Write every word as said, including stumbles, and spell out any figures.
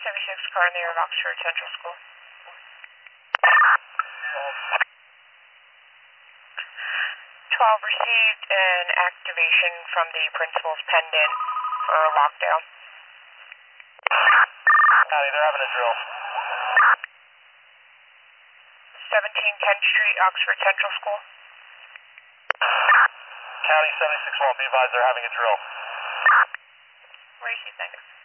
seventy-six car in the air of Oxford Central School. twelve received an activation from the principal's pendant for a lockdown. County, they're having a drill. seventeen tenth Street, Oxford Central School. County seventy-six one, be advised they're having a drill. Where is he, thanks?